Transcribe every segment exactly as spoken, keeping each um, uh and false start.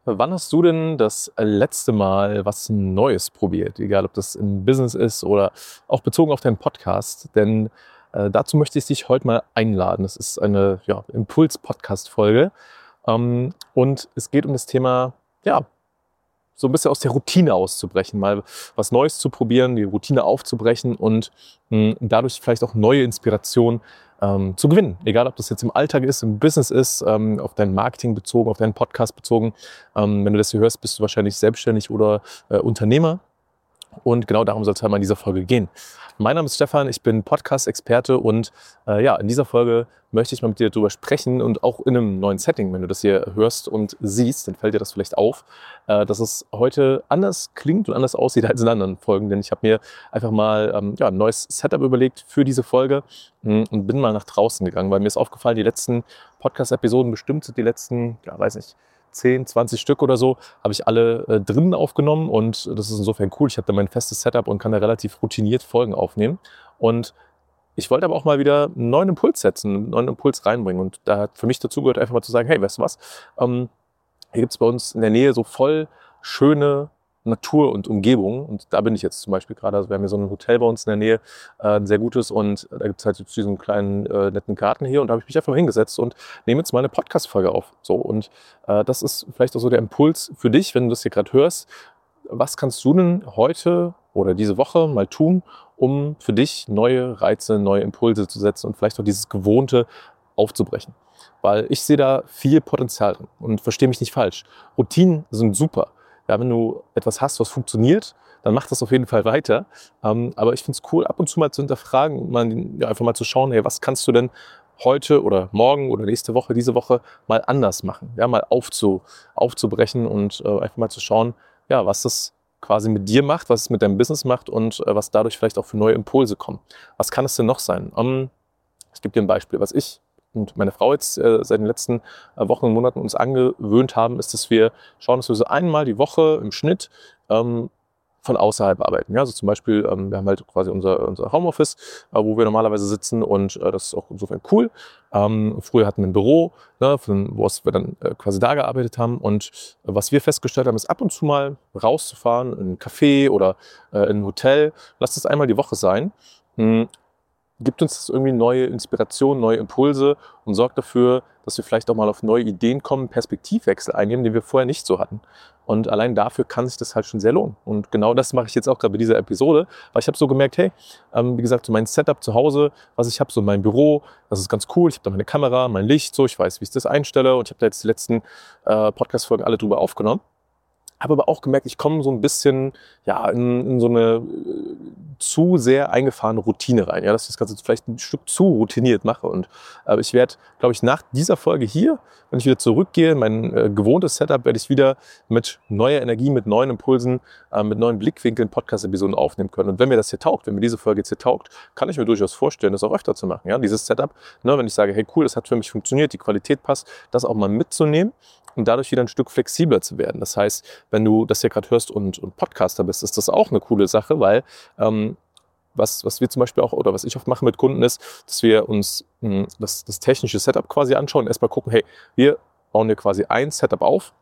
Wann hast du denn das letzte Mal was Neues probiert? Egal, ob das im Business ist oder auch bezogen auf deinen Podcast. Denn äh, dazu möchte ich dich heute mal einladen. Das ist eine ja, Impuls-Podcast-Folge. Ähm, und es geht um das Thema, ja, so ein bisschen aus der Routine auszubrechen, mal was Neues zu probieren, die Routine aufzubrechen und mh, dadurch vielleicht auch neue Inspiration ähm, zu gewinnen. Egal, ob das jetzt im Alltag ist, im Business ist, ähm, auf dein Marketing bezogen, auf deinen Podcast bezogen. Ähm, wenn du das hier hörst, bist du wahrscheinlich selbstständig oder äh, Unternehmer. Und genau darum soll es halt mal in dieser Folge gehen. Mein Name ist Stefan, ich bin Podcast-Experte und äh, ja, in dieser Folge möchte ich mal mit dir darüber sprechen und auch in einem neuen Setting, wenn du das hier hörst und siehst, dann fällt dir das vielleicht auf, äh, dass es heute anders klingt und anders aussieht als in anderen Folgen, denn ich habe mir einfach mal ähm, ja, ein neues Setup überlegt für diese Folge mh, und bin mal nach draußen gegangen, weil mir ist aufgefallen, die letzten Podcast-Episoden, bestimmt sind die letzten, ja, weiß nicht, zehn, zwanzig Stück oder so, habe ich alle äh, drinnen aufgenommen und das ist insofern cool. Ich habe da mein festes Setup und kann da relativ routiniert Folgen aufnehmen. Und ich wollte aber auch mal wieder einen neuen Impuls setzen, einen neuen Impuls reinbringen. Und da hat für mich dazu gehört, einfach mal zu sagen, hey, weißt du was, ähm, hier gibt es bei uns in der Nähe so voll schöne Natur und Umgebung. Und da bin ich jetzt zum Beispiel gerade. Also wir haben hier so ein Hotel bei uns in der Nähe, äh, ein sehr gutes. Und da gibt es halt jetzt diesen kleinen, äh, netten Garten hier. Und da habe ich mich einfach mal hingesetzt und nehme jetzt mal eine Podcast-Folge auf. So, und äh, das ist vielleicht auch so der Impuls für dich, wenn du das hier gerade hörst. Was kannst du denn heute oder diese Woche mal tun, um für dich neue Reize, neue Impulse zu setzen und vielleicht auch dieses Gewohnte aufzubrechen? Weil ich sehe da viel Potenzial drin und verstehe mich nicht falsch. Routinen sind super. Ja, wenn du etwas hast, was funktioniert, dann mach das auf jeden Fall weiter. Ähm, aber ich finde es cool, ab und zu mal zu hinterfragen, mal, ja, einfach mal zu schauen, hey, was kannst du denn heute oder morgen oder nächste Woche, diese Woche mal anders machen? Ja, mal aufzu, aufzubrechen und äh, einfach mal zu schauen, ja, was das quasi mit dir macht, was es mit deinem Business macht und äh, was dadurch vielleicht auch für neue Impulse kommen. Was kann es denn noch sein? Ähm, ich gebe dir ein Beispiel, was ich und meine Frau jetzt äh, seit den letzten äh, Wochen und Monaten uns angewöhnt haben, ist, dass wir schauen, dass wir so einmal die Woche im Schnitt ähm, von außerhalb arbeiten. Ja, also zum Beispiel, ähm, wir haben halt quasi unser, unser Homeoffice, äh, wo wir normalerweise sitzen und äh, das ist auch insofern cool. Ähm, früher hatten wir ein Büro, ne, von, wo wir dann äh, quasi da gearbeitet haben und äh, was wir festgestellt haben, ist ab und zu mal rauszufahren in ein Café oder äh, in ein Hotel. Lass das einmal die Woche sein. Hm, gibt uns das irgendwie neue Inspiration, neue Impulse und sorgt dafür, dass wir vielleicht auch mal auf neue Ideen kommen, Perspektivwechsel einnehmen, den wir vorher nicht so hatten. Und allein dafür kann sich das halt schon sehr lohnen. Und genau das mache ich jetzt auch gerade bei dieser Episode, weil ich habe so gemerkt, hey, ähm, wie gesagt, so mein Setup zu Hause, was ich habe, so mein Büro, das ist ganz cool. Ich habe da meine Kamera, mein Licht, so, ich weiß, wie ich das einstelle und ich habe da jetzt die letzten äh, Podcast-Folgen alle drüber aufgenommen. Habe aber auch gemerkt, ich komme so ein bisschen ja, in, in so eine äh, zu sehr eingefahrene Routine rein. Ja, dass ich das Ganze vielleicht ein Stück zu routiniert mache. Und äh, ich werde, glaube ich, nach dieser Folge hier, wenn ich wieder zurückgehe, in mein äh, gewohntes Setup, werde ich wieder mit neuer Energie, mit neuen Impulsen, äh, mit neuen Blickwinkeln Podcast-Episoden aufnehmen können. Und wenn mir das hier taugt, wenn mir diese Folge jetzt hier taugt, kann ich mir durchaus vorstellen, das auch öfter zu machen. Ja, dieses Setup, ne, wenn ich sage, hey cool, das hat für mich funktioniert, die Qualität passt, das auch mal mitzunehmen und dadurch wieder ein Stück flexibler zu werden. Das heißt, wenn du das hier gerade hörst und, und Podcaster bist, ist das auch eine coole Sache, weil ähm, was, was wir zum Beispiel auch oder was ich oft mache mit Kunden ist, dass wir uns mh, das, das technische Setup quasi anschauen und erstmal gucken, hey, wir bauen dir quasi ein Setup auf,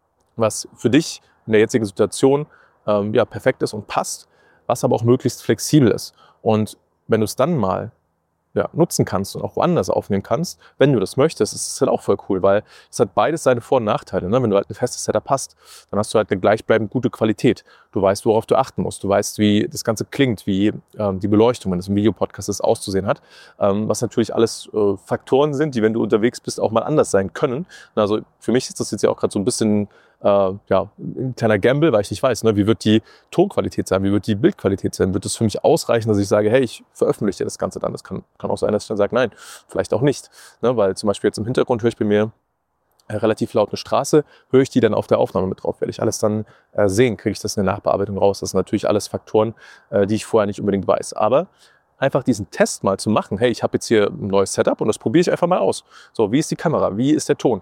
was für dich in der jetzigen Situation ähm, ja, perfekt ist und passt, was aber auch möglichst flexibel ist. Und wenn du es dann mal ja, nutzen kannst und auch woanders aufnehmen kannst, wenn du das möchtest, ist es halt auch voll cool, weil es hat beides seine Vor- und Nachteile. Ne? Wenn du halt ein festes Setup hast, dann hast du halt eine gleichbleibend gute Qualität. Du weißt, worauf du achten musst. Du weißt, wie das Ganze klingt, wie ähm, die Beleuchtung, wenn es im Videopodcast ist, auszusehen hat. Ähm, was natürlich alles äh, Faktoren sind, die, wenn du unterwegs bist, auch mal anders sein können. Also für mich ist das jetzt ja auch gerade so ein bisschen äh, ja, ein kleiner Gamble, weil ich nicht weiß, ne, wie wird die Tonqualität sein, wie wird die Bildqualität sein, wird es für mich ausreichen, dass ich sage, hey, ich veröffentliche das Ganze dann. Das kann, kann auch sein, dass ich dann sage, nein, vielleicht auch nicht. Ne, weil zum Beispiel jetzt im Hintergrund höre ich bei mir äh, relativ laut eine Straße, höre ich die dann auf der Aufnahme mit drauf, werde ich alles dann äh, sehen, kriege ich das in der Nachbearbeitung raus. Das sind natürlich alles Faktoren, äh, die ich vorher nicht unbedingt weiß. Aber einfach diesen Test mal zu machen, hey, ich habe jetzt hier ein neues Setup und das probiere ich einfach mal aus. So, wie ist die Kamera, wie ist der Ton?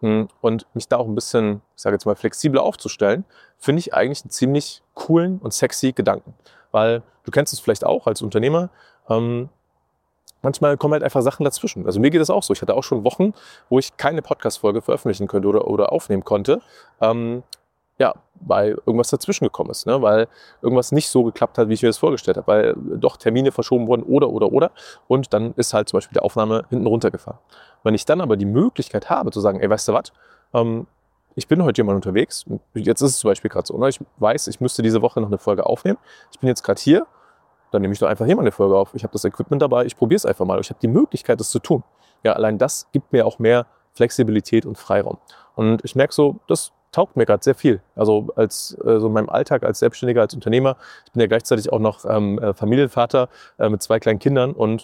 Und mich da auch ein bisschen, ich sage jetzt mal, flexibler aufzustellen, finde ich eigentlich einen ziemlich coolen und sexy Gedanken. Weil du kennst es vielleicht auch als Unternehmer, ähm, manchmal kommen halt einfach Sachen dazwischen. Also mir geht das auch so. Ich hatte auch schon Wochen, wo ich keine Podcast-Folge veröffentlichen könnte oder, oder aufnehmen konnte. Ähm, ja, weil irgendwas dazwischen gekommen ist, ne? Weil irgendwas nicht so geklappt hat, wie ich mir das vorgestellt habe, weil doch Termine verschoben wurden oder, oder, oder. Und dann ist halt zum Beispiel die Aufnahme hinten runtergefahren. Wenn ich dann aber die Möglichkeit habe zu sagen, ey, weißt du was, ähm, ich bin heute jemand unterwegs, jetzt ist es zum Beispiel gerade so, ne? Ich weiß, ich müsste diese Woche noch eine Folge aufnehmen, ich bin jetzt gerade hier, dann nehme ich doch einfach hier mal eine Folge auf. Ich habe das Equipment dabei, ich probiere es einfach mal. Ich habe die Möglichkeit, das zu tun. Ja, allein das gibt mir auch mehr Flexibilität und Freiraum. Und ich merke so, das taugt mir gerade sehr viel. Also als äh, so in meinem Alltag als Selbstständiger, als Unternehmer. Ich bin ja gleichzeitig auch noch ähm, äh, Familienvater äh, mit zwei kleinen Kindern. Und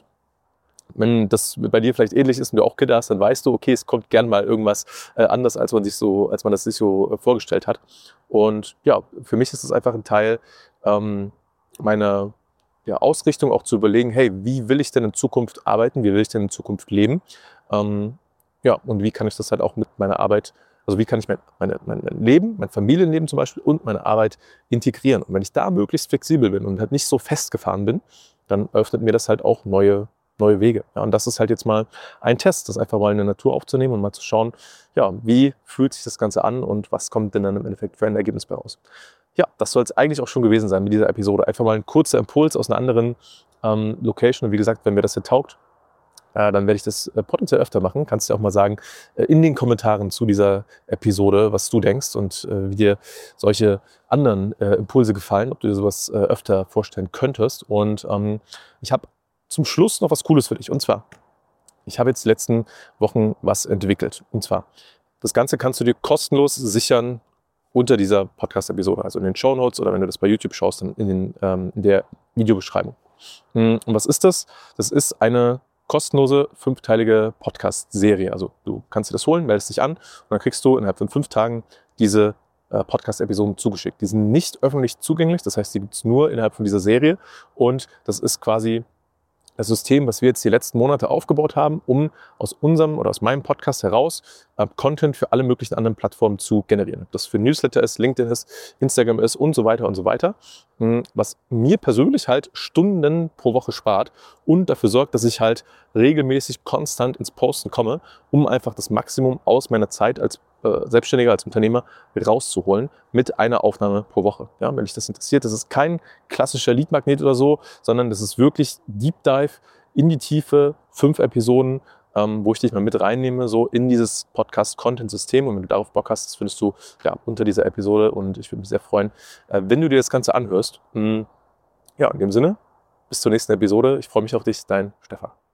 wenn das bei dir vielleicht ähnlich ist und du auch Kinder hast, dann weißt du, okay, es kommt gern mal irgendwas äh, anders, als man sich so, als man das sich so äh, vorgestellt hat. Und ja, für mich ist es einfach ein Teil ähm, meiner ja, Ausrichtung, auch zu überlegen, hey, wie will ich denn in Zukunft arbeiten, wie will ich denn in Zukunft leben? Ähm, ja, und wie kann ich das halt auch mit meiner Arbeit, also wie kann ich mein, meine, mein Leben, mein Familienleben zum Beispiel und meine Arbeit integrieren? Und wenn ich da möglichst flexibel bin und halt nicht so festgefahren bin, dann öffnet mir das halt auch neue, neue Wege. Ja, und das ist halt jetzt mal ein Test, das einfach mal in der Natur aufzunehmen und mal zu schauen, ja, wie fühlt sich das Ganze an und was kommt denn dann im Endeffekt für ein Ergebnis bei raus? Ja, das soll es eigentlich auch schon gewesen sein mit dieser Episode. Einfach mal ein kurzer Impuls aus einer anderen ähm, Location. Und wie gesagt, wenn mir das hier taugt, äh, dann werde ich das äh, potenziell öfter machen. Kannst du auch mal sagen äh, in den Kommentaren zu dieser Episode, was du denkst und äh, wie dir solche anderen äh, Impulse gefallen, ob du dir sowas äh, öfter vorstellen könntest. Und ähm, ich habe zum Schluss noch was Cooles für dich. Und zwar, ich habe jetzt die letzten Wochen was entwickelt. Und zwar, das Ganze kannst du dir kostenlos sichern unter dieser Podcast-Episode, also in den Shownotes oder wenn du das bei YouTube schaust, dann in, den, ähm, in der Videobeschreibung. Und was ist das? Das ist eine kostenlose fünfteilige Podcast-Serie. Also du kannst dir das holen, meldest dich an und dann kriegst du innerhalb von fünf Tagen diese äh, Podcast-Episoden zugeschickt. Die sind nicht öffentlich zugänglich, das heißt, die gibt es nur innerhalb von dieser Serie und das ist quasi das System, was wir jetzt die letzten Monate aufgebaut haben, um aus unserem oder aus meinem Podcast heraus äh, Content für alle möglichen anderen Plattformen zu generieren. Ob das für Newsletter ist, LinkedIn ist, Instagram ist und so weiter und so weiter. Was mir persönlich halt Stunden pro Woche spart und dafür sorgt, dass ich halt regelmäßig konstant ins Posten komme, um einfach das Maximum aus meiner Zeit als äh, Selbstständiger, als Unternehmer rauszuholen mit einer Aufnahme pro Woche. Ja, wenn dich das interessiert, das ist kein klassischer Lead-Magnet oder so, sondern das ist wirklich Deep Dive in die Tiefe, fünf Episoden, ähm, wo ich dich mal mit reinnehme, so in dieses Podcast-Content-System. Und wenn du darauf Bock hast, das findest du ja unter dieser Episode und ich würde mich sehr freuen, äh, wenn du dir das Ganze anhörst. Ja, in dem Sinne, bis zur nächsten Episode. Ich freue mich auf dich, dein Stefan.